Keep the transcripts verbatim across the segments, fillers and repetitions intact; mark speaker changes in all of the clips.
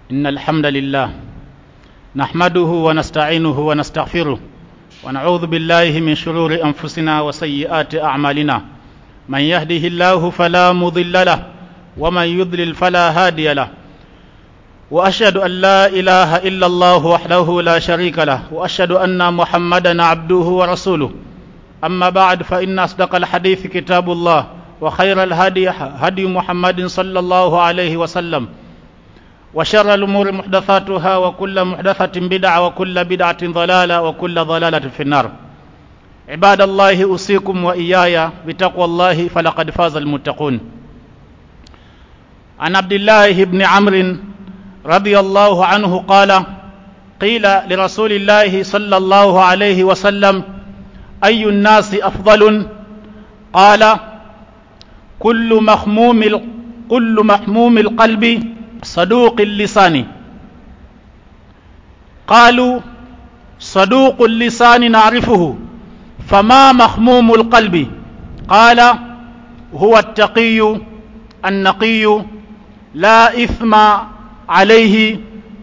Speaker 1: إن الحمد لله نحمده ونستعينه ونستغفره ونعوذ بالله من شرور أنفسنا وسيئات أعمالنا. من يهده الله فلا مضل له ومن يضلل فلا هادي له. وأشهد أن لا إله إلا الله وحده لا شريك له وأشهد أن محمدا عبده ورسوله. أما بعد فإن أصدق الحديث كتاب الله وخير الهدي هدي محمد صلى الله عليه وسلم وشر الأمور محدثاتها وكل محدثة بدعة وكل بدعة ضلالة وكل ضلالة في النار. عباد الله أوصيكم وإياي بتقوى الله فلقد فاز المتقون. عن عبد الله بن عمرو رضي الله عنه قال: قيل لرسول الله صلى الله عليه وسلم: أي الناس أفضل؟ قال: كل محموم كل محموم القلب صدوق اللسان. قالوا: صدوق اللسان نعرفه، فما محموم القلب؟ قال: هو التقي النقي لا إثم عليه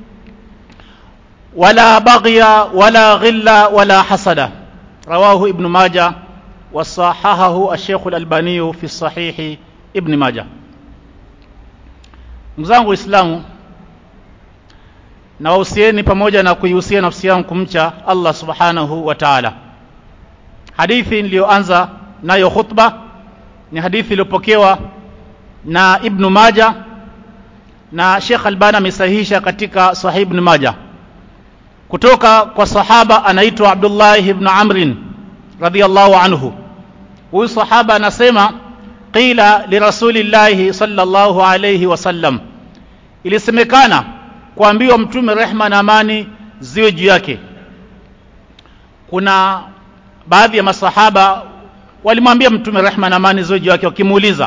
Speaker 1: ولا بغي ولا غل ولا حسد. رواه ابن ماجه وصححه الشيخ الألباني في الصحيح ابن ماجه. Mzangu Islamu, na wahusieni pamoja na kuihusia nafsi yangu kumcha Allah subhanahu wa ta'ala. Hadithi niliyoanza nayo khutba ni hadithi iliyopokewa na Ibn Majah na Sheikh Albani amesahihisha katika Sahih Ibn Majah kutoka kwa sahaba anaitwa Abdullah ibn Amr radhiyallahu anhu. Huyu sahaba anasema: qila li rasulillahi sallallahu alayhi wasallam, ilisemekana kuambiwa mtume rehma na amani ziwe juu yake. Kuna baadhi ya masahaba walimwambia mtume rehma na amani ziwe juu yake wakimuuliza: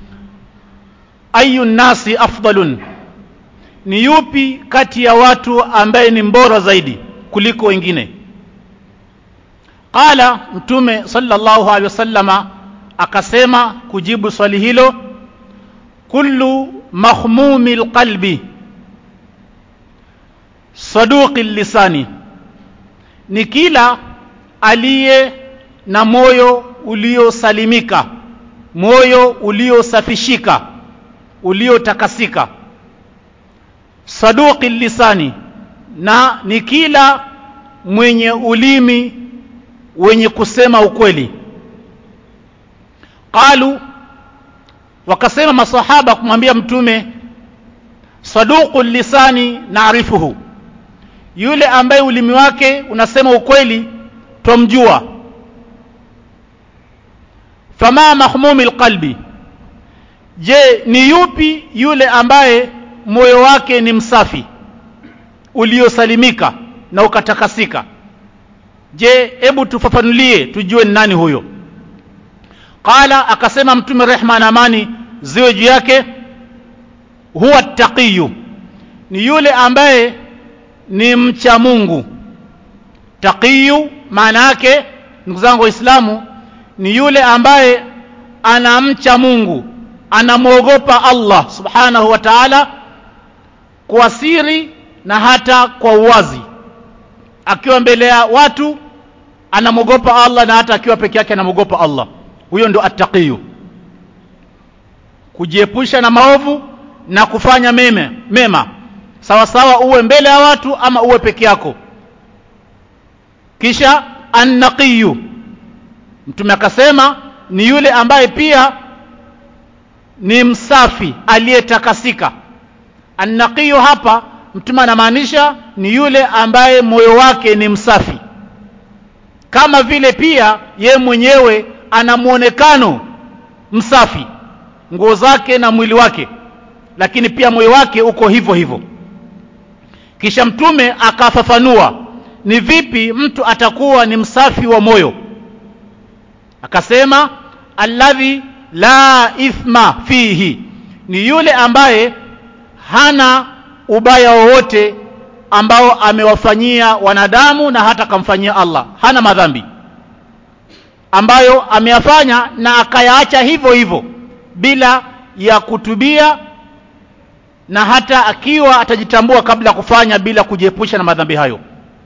Speaker 1: ayu nasi afdalun, ni yupi kati ya watu ambaye ni mbora zaidi kuliko wengine? Qala, mtume sallallahu alaihi wasallama akasema kujibu swali hilo: kullu mahmumil qalbi saduqil lisani, ni kila aliye na moyo uliosalimika, moyo uliosafishika, uliotakasika. Saduqil lisani, na ni kila mwenye ulimi wenye kusema ukweli. Qalu, wakasema masahaba kumwambia mtume: saduqul lisani naarifuhu, yule ambaye ulimi wake unasema ukweli tumjua. Fama mahmumil qalbi, je, ni yupi yule ambaye moyo wake ni msafi, uliosalimika na ukatakasika? Je, hebu tufafanulie tujue ni nani huyo. Qala, akasema mtume rehma na amani ziwe juu yake: huwa taqiyu, ni yule ambaye ni mcha Mungu. Taqiyu maana yake, ndugu zangu Waislamu, ni yule ambaye anamcha Mungu, anamuogopa Allah subhanahu wa ta'ala kwa siri na hata kwa uwazi. Akiwa mbele ya watu anamuogopa Allah, na hata akiwa peke yake anamuogopa Allah. Huyo ndo attaqiyu, kujiepusha na maovu na kufanya mema mema sawa sawa, uwe mbele ya watu ama uwe peke yako. Kisha annaqiyu, mtume akasema ni yule ambaye pia ni msafi, aliyetakasika. Annaqiyu hapa mtume anamaanisha ni yule ambaye moyo wake ni msafi, kama vile pia ye mwenyewe ana muonekano msafi, nguo zake na mwili wake, lakini pia moyo wake uko hivyo hivyo. Kisha mtume akafafanua ni vipi mtu atakuwa ni msafi wa moyo. Akasema: alladhi la ithma fihi, ni yule ambaye hana ubaya wowote ambao amewafanyia wanadamu na hata kamfanyia Allah. Hana madhambi ambayo ameyafanya na akayaacha hivyo hivyo bila ya kutubia na hata akiwa atajitambua kabla kufanya bila kujiepusha na madhambi hayo.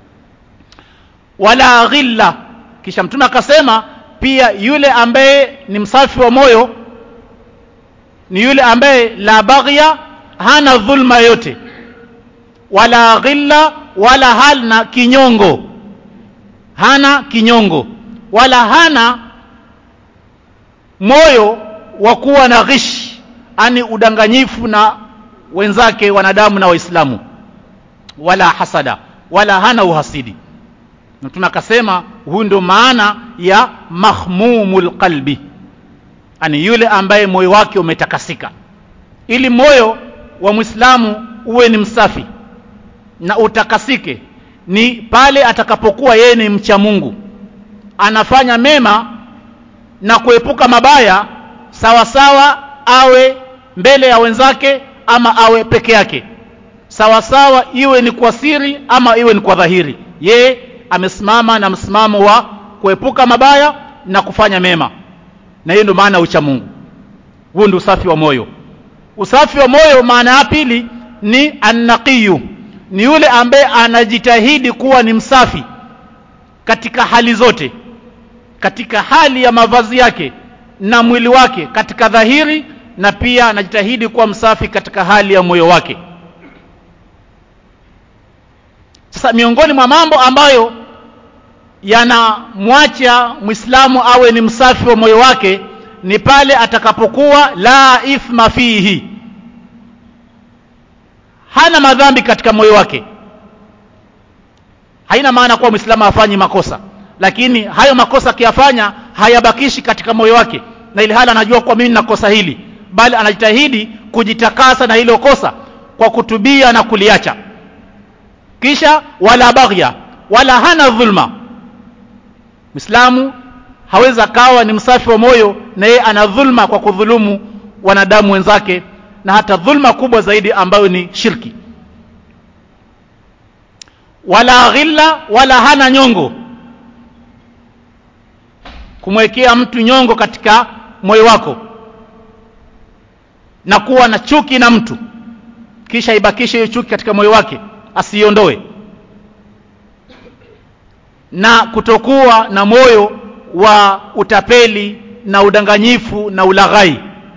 Speaker 1: Wala ghilla, kisha mtume akasema pia yule ambaye ni msafi wa moyo ni yule ambaye la baghya, hana dhulma yote, wala ghilla, wala hana kinyongo, hana kinyongo, wala hana moyo wa kuwa na ghish, ani udanganyifu na wenzake wanadamu na waislamu, wala hasada, wala hana uhasidi. Na tunakasema huyu ndio maana ya mahmumul qalbi, ani yule ambaye moyo wake umetakasika. Ili moyo wa Muislamu uwe ni msafi na utakasike ni pale atakapokuwa yeye ni mcha Mungu, anafanya mema na kuepuka mabaya, sawa sawa awe mbele ya wenzake ama awe peke yake, sawa sawa iwe ni kwa siri ama iwe ni kwa dhahiri, yeye amesimama na msimamo wa kuepuka mabaya na kufanya mema. Na hiyo ndio maana ucha Mungu. Huo ndio usafi wa moyo. Usafi wa moyo maana ya pili ni an-naqiyu, ni yule ambaye anajitahidi kuwa ni msafi katika hali zote, katika hali ya mavazi yake na mwili wake katika dhahiri, na pia anajitahidi kuwa msafi katika hali ya moyo wake. Sasa miongoni mwa mambo ambayo yanamwacha Muislamu awe ni msafi wa moyo wake ni pale atakapokuwa la ithma fihi, hana madhambi katika moyo wake. Haina maana kuwa Muislamu hafanyi makosa, lakini hayo makosa akiyafanya hayabakishi katika moyo wake, na ile hali anajua kwa mimi nakosa hili, bali anajitahidi kujitakasa na hilo kosa kwa kutubia na kuliacha. Kisha wala baghya, wala hana dhulma. Muislamu haweza kawa ni msafi wa moyo na yeye ana dhulma kwa kudhulumu wanadamu wenzake, na hata dhulma kubwa zaidi ambayo ni shirki. Wala ghilla, wala hana nyongo, kumwekea mtu nyongo katika moyo wako na kuwa na chuki na mtu kisha ibakishe hiyo chuki katika moyo wake asiondoe, na kutokuwa na moyo wa utapeli na udanganyifu na ulaghai.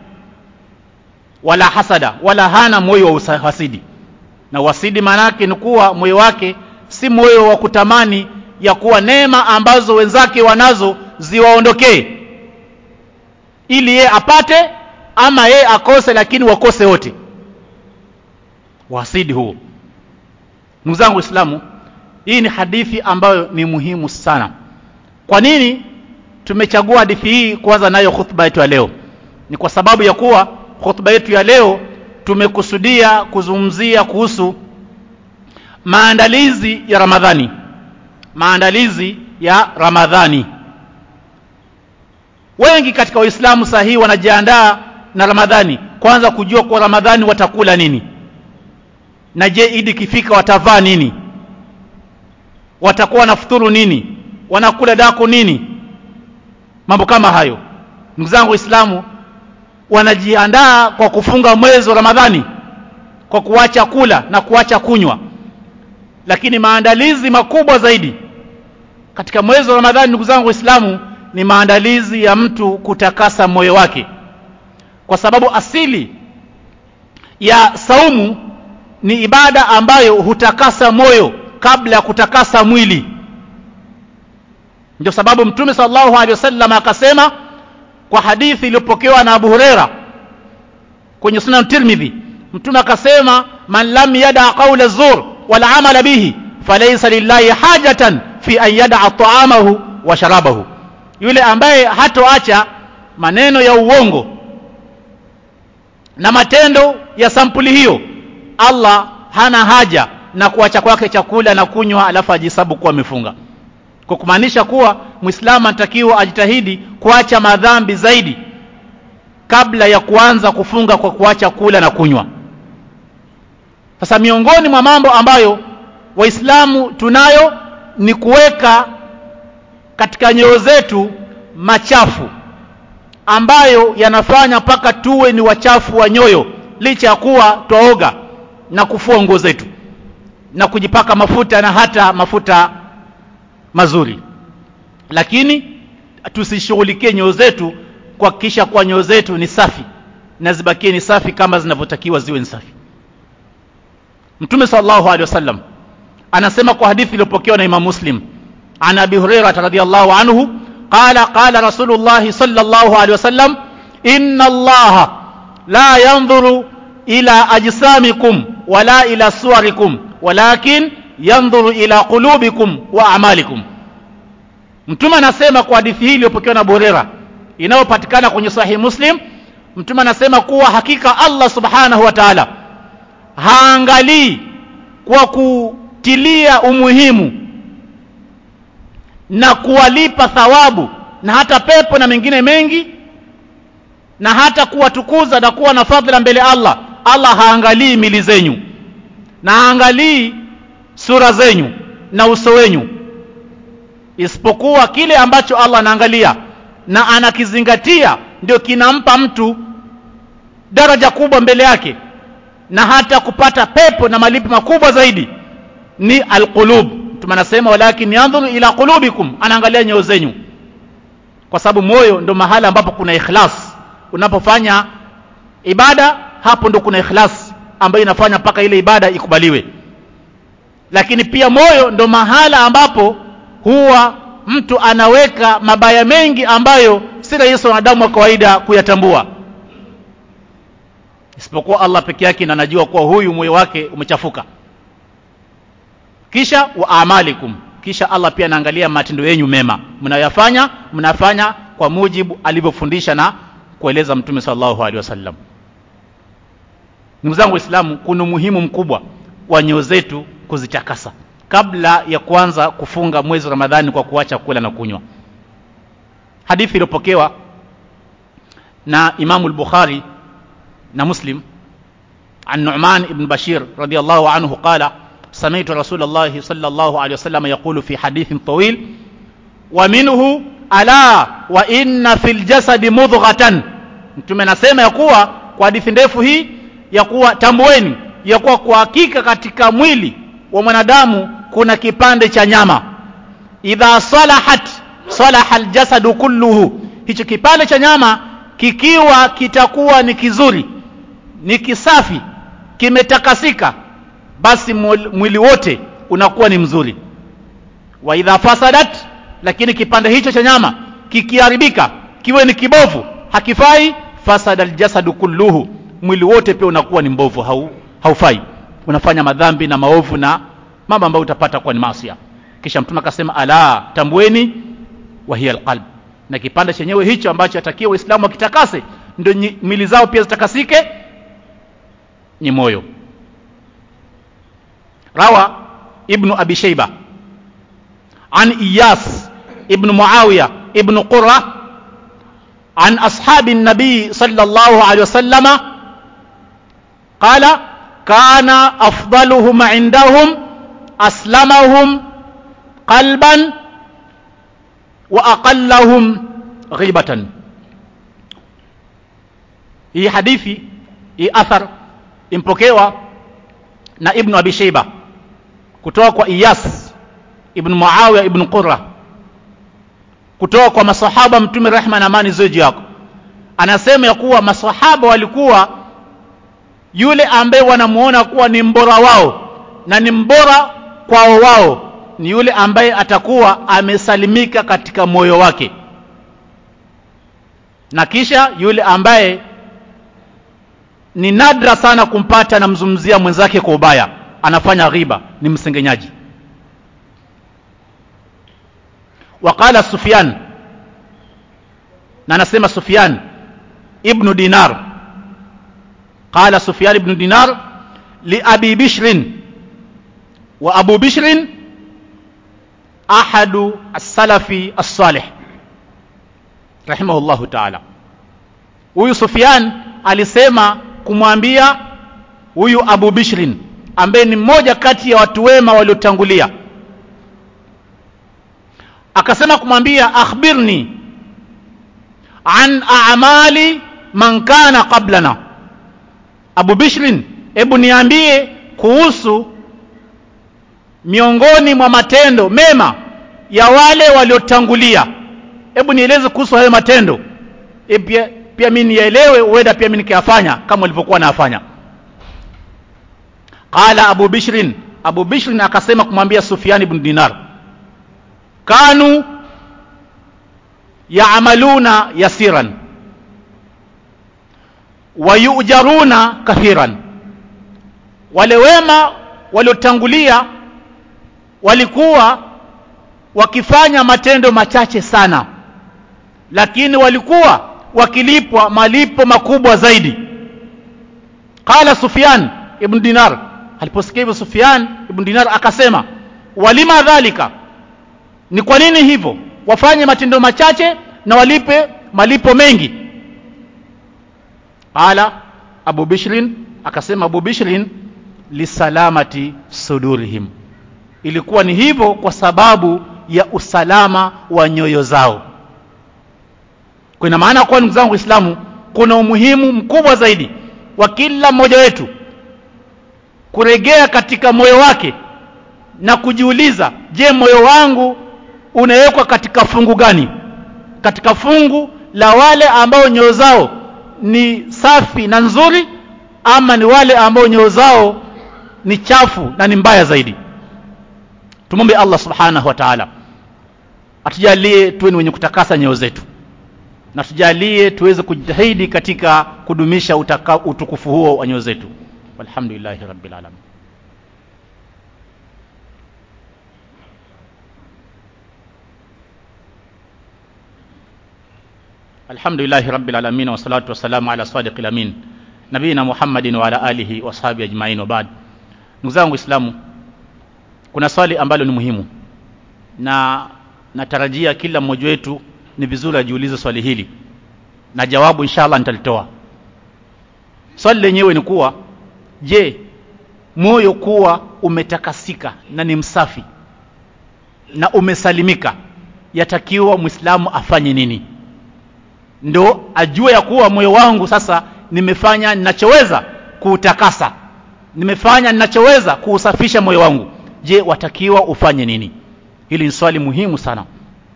Speaker 1: Wala hasada, wala hana moyo wa uhasidi. Na uhasidi maana yake ni kuwa moyo wake si moyo wa kutamani ya kuwa neema ambazo wenzake wanazo ziwaondokee ili yeye apate ama yeye akose, lakini wakose wote. Uhasidi huo, ndugu zangu Waislamu, hii ni hadithi ambayo ni muhimu sana. Kwa nini tumechagua hadithi hii kuanza nayo khutba yetu ya leo? Ni kwa sababu ya kuwa khutba yetu ya leo tumekusudia kuzungumzia kuhusu maandalizi ya Ramadhani. Maandalizi ya Ramadhani. Wengi katika Waislamu sahihi wanajiandaa na Ramadhani, kwanza kujua kwa Ramadhani watakula nini, na je Idi kifika watavaa nini, watakuwa na futuru nini, wanakula dako nini, mambo kama hayo. Ndugu zangu Waislamu, wanajiandaa kwa kufunga mwezi wa Ramadhani kwa kuacha kula na kuacha kunywa, lakini maandalizi makubwa zaidi katika mwezi wa Ramadhani, ndugu zangu Waislamu, ni maandalizi ya mtu kutakasa moyo wake, kwa sababu asili ya saumu ni ibada ambayo hutakasa moyo kabla ya kutakasa mwili. Ndio sababu Mtume sallallahu alaihi wasallam akasema kwa hadithi iliyopokewa na Abu Huraira kwenye Sunan Tirmidhi, Mtume akasema man lam yada qawla zur wal amala bihi falaysa lillahi hajatan fi an yada ta'amahu wa sharabahu. Yule ambaye hatoacha maneno ya uongo na matendo ya sampuli hiyo, Allah hana haja na kuacha kwake chakula na kunywa alafu ajisabu kuwa amefunga. Kwa kumaanisha kuwa Muislamu anatakiwa ajitahidi kuacha madhambi zaidi kabla ya kuanza kufunga kwa kuacha kula na kunywa. Sasa miongoni mwa mambo ambayo Waislamu tunayo ni kuweka katika nyoyo zetu machafu ambayo yanafanya paka tuwe ni wachafu wa nyoyo, licha ya kuwa twaoga na kufua nguo zetu na kujipaka mafuta na hata mafuta mazuri, lakini tusishughulikie nyoo zetu kuhakikisha kwa nyoo zetu ni safi na zibakie ni safi kama zinavyotakiwa ziwe ni safi. Mtume sallallahu alaihi wasallam anasema kwa hadithi iliyopokewa na Imam Muslim, an Abi Hurairah radhiyallahu anhu qala qala Rasulullah sallallahu alaihi wasallam, inna Allaha la yanzuru ila ajsamikum wala ila suwarikum walakin yanzuru ila qulubikum wa a'malikum. Mtume anasema kwa hadithi hii iliyopokewa na Abu Hurairah inayopatikana kwenye Sahih Muslim, Mtume anasema kuwa hakika Allah subhanahu wa ta'ala haangalii kwa kutilia umuhimu na kuwalipa thawabu na hata pepo na mengine mengi na hata kuwatukuza na kuwa na fadhila mbele Allah. Allah haangalii mili zenyu na haangalii sura zenyu na uso wenyu, isipokuwa kile ambacho Allah anaangalia na anakizingatia ndio kinampa mtu daraja kubwa mbele yake na hata kupata pepo na malipo makubwa zaidi ni alqulub. Tumanasema walakin yanzuru ila qulubikum, anaangalia nyoyo zenyu, kwa sababu moyo ndo mahala ambapo kuna ikhlas. Unapofanya ibada, hapo ndo kuna ikhlas ambayo inafanya mpaka ile ibada ikubaliwe. Lakini pia moyo ndo mahala ambapo huwa mtu anaweka mabaya mengi ambayo si rahisi wanadamu wa kawaida kuyatambua, isipokuwa Allah peke yake anajua kuwa huyu moyo wake umechafuka. Kisha wa amalikum, kisha Allah pia anaangalia matendo yenu mema mnayofanya, mnafanya kwa mujibu alivyofundisha na kueleza Mtume sallallahu alaihi wasallam. Ndugu zangu Waislamu, kuna muhimu mkubwa wa nyoyo zetu kuzitakasa kabla ya kuanza kufunga mwezi wa Ramadhani kwa kuacha kula na kunywa. Hadithi iliyopokewa na Imam al-Bukhari na Muslim an Nu'man ibn Bashir radiyallahu anhu qala sami'tu Rasulullah sallallahu alayhi wasallam yaqulu fi hadithin tawil wa minhu ala wa inna fil jasadi mudghatan. Mtume anasema ya kuwa kwa hadithi ndefu hii ya kuwa tambueni ya kuwa kwa hakika katika mwili wa mwanadamu kuna kipande cha nyama, idha salahat salaha aljasadu kulluhu. Hicho kipande cha nyama kikiwa kitakuwa ni kizuri, ni kisafi, kimetakasika, basi mwili wote unakuwa ni mzuri. Wa idha fasadat, lakini kipande hicho cha nyama kikiharibika, kiwe ni kibovu, hakifai, fasada aljasadu kulluhu, mwili wote pia unakuwa ni mbovu, hau, haufai, unafanya madhambi na maovu na mambo ambayo utapata kwa ni maasi. Kisha Mtume akasema ala tambueni wa hiya alqalb, na kipande chenyewe hicho ambacho atakiwa Waislamu wakitakase ndio mili zao pia zitakasike ni moyo. Rawa Ibn Abi Shayba an Iyas Ibn Muawiya Ibn Qurra an ashabi an-nabi sallallahu alayhi wasallama qala kana afdaluhum indahum aslamahum qalban wa aqallahum ghibatan. Hii hadithi, hii athar impokewa na Ibn Abi Shayba kutoka kwa Iyas Ibn Muawiya Ibn Qurra kutoka kwa masahaba Mtume rehma na amani ziwe juu yako. Anasema ya kuwa masahaba walikuwa yule ambaye wanamuona kuwa ni mbora wao na ni mbora kwao wao ni yule ambaye atakuwa amesalimika katika moyo wake, na kisha yule ambaye ni nadra sana kumpata na mzumzia mwenzake kwa ubaya, anafanya ghiba, ni msengenyaji. Waqala Sufyan, na anasema Sufyan ibn Dinar, qala Sufyan ibn Dinar li Abi Bishr, wa Abu Bishr ahadu as-salafi as-salih rahimahullahu ta'ala. Huyu Sufyan alisema kumwambia huyu Abu Bishr ambaye ni mmoja kati ya watu wema waliotangulia, akasema kumwambia akhbirni an a'mali man kana qablana. Abu Bishr, hebu niambie kuhusu miongoni mwa matendo mema ya wale waliotangulia. Hebu nieleze kuhusu hayo matendo. E pia, pia mimi nielewe, uenda pia mimi nikayafanya kama walivyokuwa nafanya. Qala Abu Bishr, Abu Bishr akasema kumwambia Sufyan ibn Dinar, kanu ya'maluna yasiran wa yujaruna kathiran. Wale wema waliotangulia walikuwa wakifanya matendo machache sana, lakini walikuwa wakilipwa malipo makubwa zaidi. Qala Sufyan ibn Dinar, aliposikia hivyo Sufyan ibn Dinar akasema, walima dhalika, ni kwa nini hivyo wafanye matendo machache na walipe malipo mengi? Qala Abu Bishr, akasema Abu Bishr, lisalamati sudurihim, ilikuwa ni hivyo kwa sababu ya usalama wa nyoyo zao. Kwa ina maana kwa ndugu zangu Waislamu, kuna umuhimu mkubwa zaidi wa kila mmoja wetu kurejea katika moyo wake na kujiuliza, je, moyo wangu unawekwa katika fungu gani? Katika fungu la wale ambao nyoyo zao ni safi na nzuri, ama ni wale ambao nyoyo zao ni chafu na ni mbaya zaidi? Tumombe Allah subhanahu wa ta'ala atujalie tuwe ni wenye kutakasa nyoyo zetu, na tujalie tuweze kujitahidi katika kudumisha utaka, utukufu huo wa nyoyo zetu. Walhamdulillahi rabbil alamin. Alhamdulillahi rabbil alamin, wa salatu wa salamu ala sadiqil amin nabiyina Muhammadin wa ala alihi wa sahbihi ajma'in, wa ba'd. Ndugu zangu Waislamu, kuna swali ambalo ni muhimu na natarajia kila mmoja wetu ni vizuri ajiulize swali hili, na jawabu inshallah nitalitoa. Swali lenyewe ni kuwa, je, moyo kuwa umetakasika na ni msafi na umesalimika, yatakiwa Muislamu afanye nini ndo ajue ya kuwa moyo wangu sasa nimefanya ninachoweza kuutakasa, nimefanya ninachoweza kuusafisha moyo wangu? Je, watakiwa ufanye nini? Hili ni swali muhimu sana.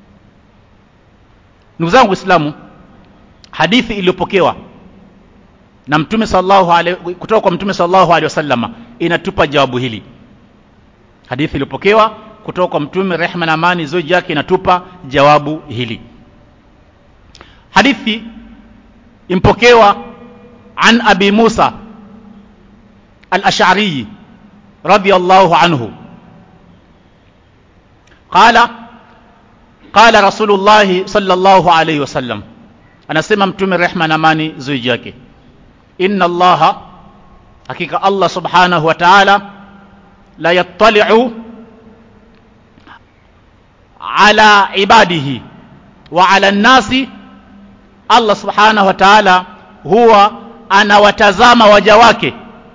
Speaker 1: Ndugu zangu Waislamu, hadithi iliyopokewa na Mtume sallallahu alaihi kutoka kwa Mtume sallallahu alaihi wasallam inatupa jawabu hili. Hadithi iliyopokewa kutoka kwa Mtume, rehema na amani ziwe juu yake, inatupa jawabu hili. Hadithi impokewa an Abi Musa al-Ash'ari radiyallahu anhu qala qala Rasulullah sallallahu alayhi wasallam, anasema Mtume, rehema na amani ziwe juu yake, inna Allaha, hakika Allah subhanahu wa ta'ala, la yattali'u ala ibadihi wa ala an-nasi, Allah subhanahu wa ta'ala huwa anawatazama waja wake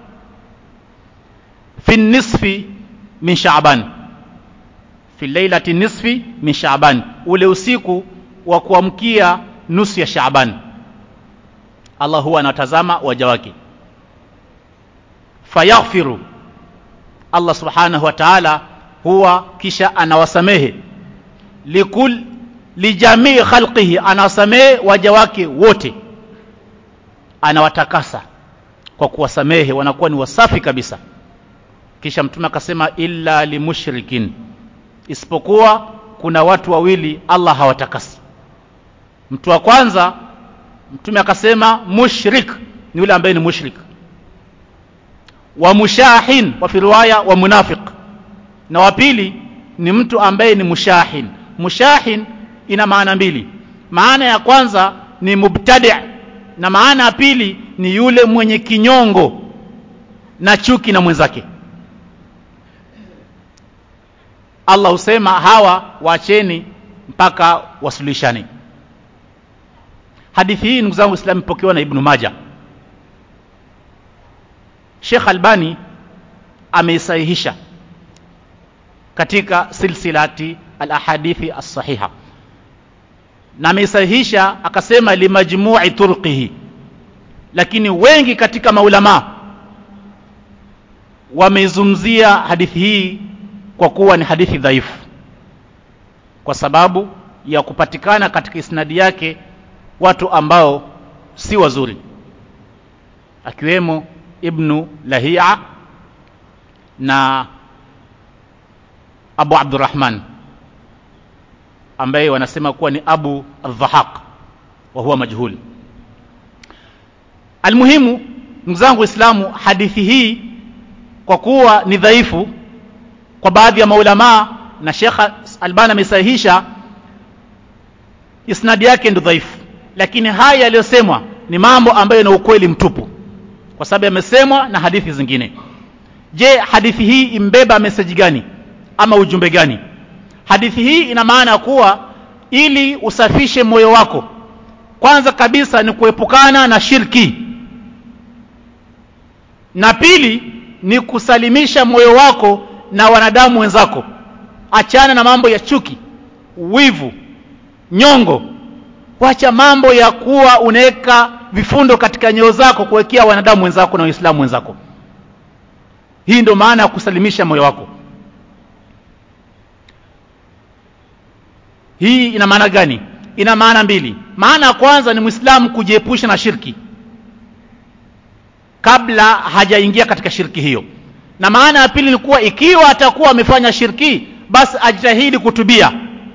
Speaker 1: fi nisfi min Sha'ban, fi lailati nisfi min Sha'ban, ule usiku wa kuamkia nusu ya Sha'ban. Allah huwa anatazama waja wake, fayaghfiru, Allah subhanahu wa ta'ala huwa kisha anawasamehe, likul lijamii khalqihi, anawasamehe waja wake wote, anawatakasa kwa kuwasamehe, wanakuwa ni wasafi kabisa. Kisha Mtume akasema, illa limushrikin, isipokuwa kuna watu wawili Allah hawatakasi. Mtu wa kwanza Mtume akasema mushrik, ni yule ambaye ni mushrik, wa mushahin, wa fi riwaya wa munafiq, na wa pili ni mtu ambaye ni mushahin. Mushahin ina maana mbili. Maana ya kwanza ni mubtadi', na maana ya pili ni yule mwenye kinyongo na chuki na mwenzake. Allah husema hawa waacheni mpaka wasulishane. Hadithi hii ndugu zangu Waislamu ipokewa na Ibn Majah. Sheikh Albani ameisahihisha katika silsilati al-ahadithi as-sahiha, na ameisahihisha akasema limajmu'i turqihi, lakini wengi katika maulama wameizungumzia hadithi hii kwa kuwa ni hadithi dhaifu, kwa sababu ya kupatikana katika isnadi yake watu ambao si wazuri, akiwemo Ibn Lahia na Abu Abdurrahman ambaye wanasema kuwa ni Abu al-Dhahaq wa huwa majhul. Almuhimu, ndugu zangu Waislamu, hadithi hii kwa kuwa ni dhaifu kwa baadhi ya maulama na Sheikh Albani amesahihisha isnadi yake ndio dhaifu, lakini haya yaliyosemwa ni mambo ambayo yana ukweli mtupu, kwa sababu yamesemwa na hadithi zingine. Je, hadithi hii imbeba message gani ama ujumbe gani? Hadithi hii ina maana kuwa ili usafishe moyo wako, kwanza kabisa ni kuepukana na shirki, na pili ni kusalimisha moyo wako na wanadamu wenzako. Achana na mambo ya chuki, wivu, nyongo. Wacha mambo ya kuwa unaweka vifundo katika nyoyo zako kuwekea wanadamu wenzako na waislamu wenzako. Hii ndio maana ya kusalimisha moyo wako. Hii ina maana gani? Ina maana mbili. Maana ya kwanza ni Muislamu kujiepusha na shirki kabla hajaingia katika shirki hiyo, na maana ya pili ni kuwa ikiwa atakuwa amefanya shirki, basi ajitahidi kutubia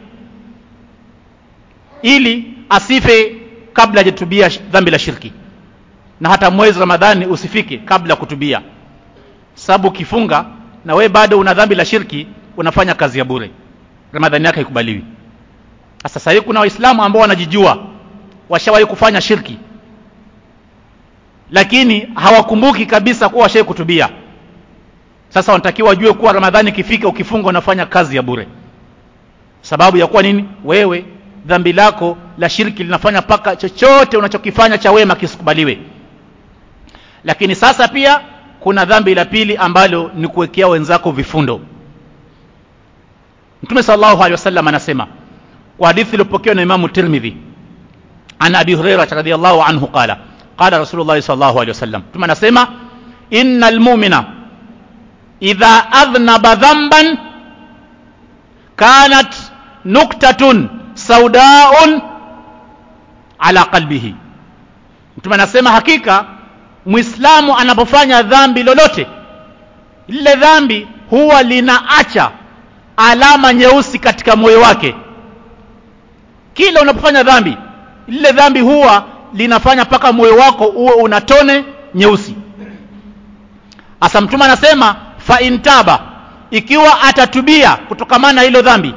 Speaker 1: ili asife kabla hajatubia dhambi la shirki, na hata mwezi Ramadhani usifike kabla kutubia, sababu kifunga na we bado una dhambi la shirki unafanya kazi ya bure, Ramadhani yake haikubaliwi. Sasa hivi kuna waislamu ambao wanajijua washawahi kufanya shirki, lakini hawakumbuki kabisa kuwa washawahi kutubia. Sasa wanatakiwa wajue kuwa Ramadhani ikifika ukifunga unafanya kazi ya bure. Sababu ya kuwa nini? Wewe dhambi lako la shirki linafanya paka chochote unachokifanya cha wema kisikubaliwe. Lakini sasa pia kuna dhambi la pili ambalo ni kuwekea wenzako vifundo. Mtume sallallahu alaihi wasallam anasema kwa hadithi iliyopokewa na Imam Tirmidhi, ana Abi Hurairah radhiyallahu anhu qala qala Rasulullah sallallahu alaihi wasallam, Mtume anasema innal mu'mina idha adhnaba dhanban kanat nuktatun saudaun ala qalbihi. Mtume anasema hakika Muislamu anapofanya dhambi lolote, lile dhambi huwa linaacha alama nyeusi katika moyo wake. Kila unapofanya dhambi, lile dhambi huwa linafanya paka moyo wako uwe una tone nyeusi. Asa Mtume anasema fa intaba, ikiwa atatubia kutokamana na hilo dhambi,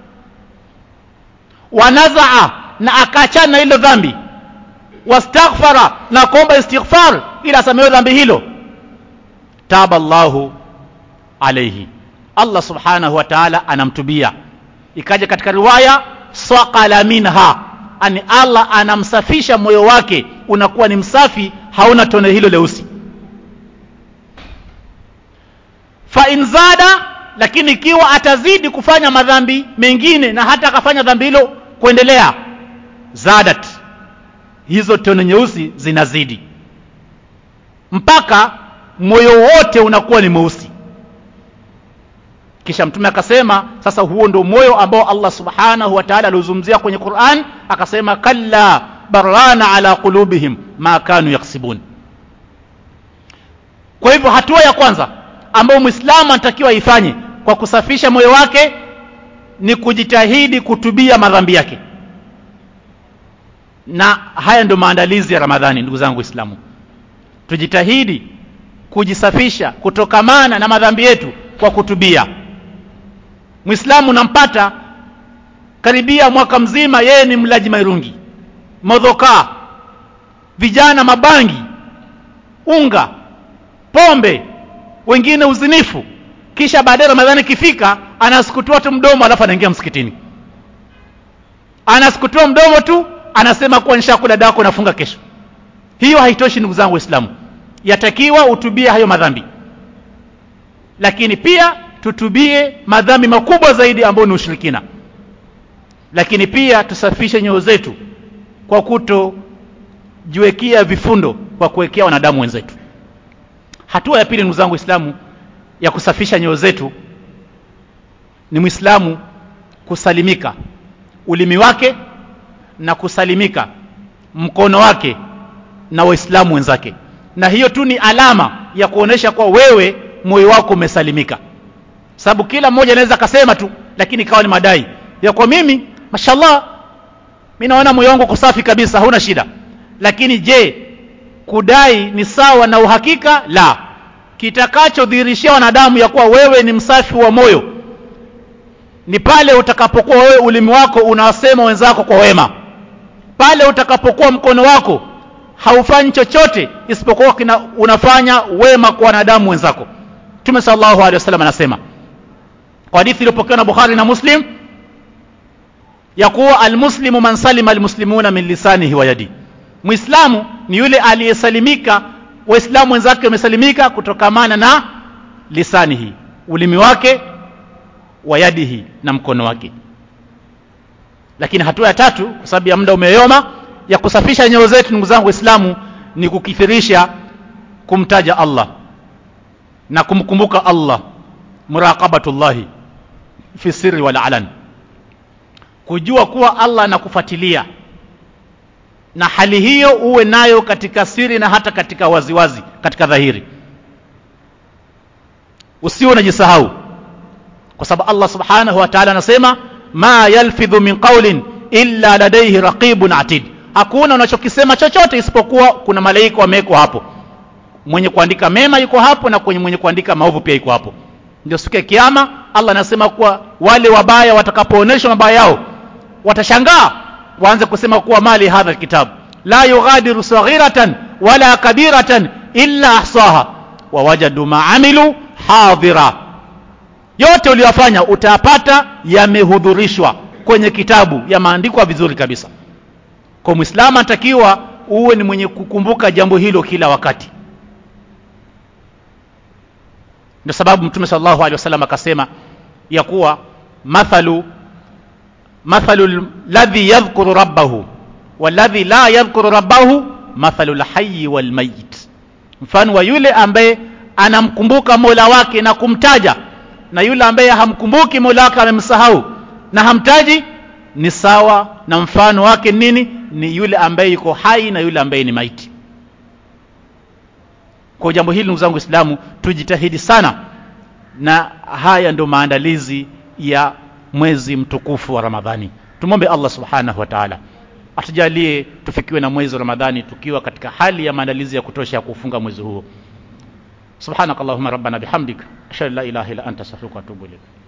Speaker 1: wanazaa, na akaachana na hilo dhambi, wastaghfara, na kuomba istighfar ili asamehewe dhambi hilo, taba Allahu alayhi, Allah subhanahu wa ta'ala anamtubia. Ikaja katika riwaya saqala minha, ani Allah anamsafisha moyo wake, unakuwa ni msafi, hauna tone hilo leusi. Fa inzada, lakini ikiwa atazidi kufanya madhambi mengine na hata akafanya dhambi hilo kuendelea, zadat, hizo tone nyeusi zinazidi mpaka moyo wote unakuwa ni mweusi. Kisha Mtume akasema sasa huo ndio moyo ambao Allah subhanahu wa ta'ala alizungumzia kwenye Qur'an, akasema kalla barana ala qulubihim ma kanu yaksibun. Kwa hivyo hatua ya kwanza ambayo Muislamu anatakiwa ifanye kwa kusafisha moyo wake ni kujitahidi kutubia madhambi yake. Na haya ndio maandalizi ya Ramadhani. Ndugu zangu Waislamu, tujitahidi kujisafisha kutokamana na madhambi yetu kwa kutubia. Muislamu nampata karibia mwaka mzima yeye ni mlaji mairungi, modhoka, vijana mabangi, unga, pombe, wengine uzinifu, kisha baadaye Ramadhani kifika anasikutua tu mdomo alafu anaingia msikitini. Anasikutua mdomo tu anasema kwa nishakula dako nafunga kesho. Hiyo haitoshi ndugu zangu Waislamu. Yatakiwa utubie hayo madhambi. Lakini pia tutubie madhambi makubwa zaidi ambayo ni ushirikina. Lakini pia tusafishe nyoyo zetu kwa kutojiwekea vifundo kwa kuwekea wanadamu wenzetu. Hatua ya pili ndugu zangu Waislamu ya kusafisha nyoyo zetu ni Muislamu kusalimika ulimi wake na kusalimika mkono wake na Waislamu wenzake, na hiyo tu ni alama ya kuonesha kwa wewe moyo wako umesalimika. Sababu kila mmoja anaweza kasema tu, lakini kawa ni madai ya kwa mimi mashallah mimi naona moyo wangu kusafi kabisa, hauna shida. Lakini je, kudai ni sawa na uhakika? La. Kitakachodhihirishia wanadamu ya kuwa wewe ni msafi wa moyo ni pale utakapokuwa wewe ulimi wako unawasema wenzako kwa wema, pale utakapokuwa mkono wako haufanyi chochote isipokuwa unafanya wema kwa wanadamu wenzako. Mtume sallallahu alaihi wasallam anasema kwa hadithi iliyopokewa na Bukhari na Muslim ya kuwa almuslimu man salima almuslimuna min lisanihi wa yadi, Muislamu ni yule aliyesalimika, Waislamu wenzake wamesalimika kutokamana na lisanihi, ulimi wake, wa yadihi, na mkono wake. Lakini hatua ya tatu, kwa sababu ya muda umeyoma, ya kusafisha nyoyo zetu ndugu zangu Waislamu ni kukithirisha kumtaja Allah na kumkumbuka Allah, muraqabatullahi fi sirri wal alan, kujua kuwa Allah anakufuatilia, na hali hiyo uwe nayo katika siri na hata katika waziwazi, katika dhahiri. Usiwe unajisahau, kwa sababu Allah subhanahu wa ta'ala anasema ma yalfidhu min qawlin illa ladayhi raqibun atid, hakuna unachokisema chochote isipokuwa kuna malaika wameko hapo, mwenye kuandika mema yuko hapo na kwenye mwenye kuandika maovu pia yuko hapo. Ndio siku ya kiyama Allah anasema kuwa wale wabaya watakapoonyeshwa mabaya yao watashangaa, waanze kusema kuwa mali hadha kitabu la yughadiru saghiratan wala kabiratan illa ahsaha wa wajadu ma amilu hadira, yote uliyofanya utapata yamehudhurishwa kwenye kitabu, yameandikwa vizuri kabisa. Kwa Muislamu anatakiwa uwe ni mwenye kukumbuka jambo hilo kila wakati. Ndio sababu Mtume sallallahu alaihi wasallam akasema ya kuwa mathalu mathalu alladhi yadhkuru rabbahu walladhi la yadhkuru rabbahu mathalu alhayy walmayit, mfano wa yule ambaye anamkumbuka Mola wake na kumtaja na yule ambaye hamkumbuki Mola wake, amemsahau na hamtaji, ni sawa na mfano wake nini? Ni yule ambaye yuko hai na yule ambaye ni maiti. Kwa jambo hili ndugu zangu Waislamu tujitahidi sana, na haya ndio maandalizi ya mwezi mtukufu wa Ramadhani. Tumombe Allah subhanahu wa ta'ala atujalie tufikiwe na mwezi wa Ramadhani tukiwa katika hali ya maandalizi ya kutosha ya kufunga mwezi huo. Subhanakallahumma rabbana bihamdika ashhadu an la ilaha illa anta astaghfiruka wa atubu ilayk.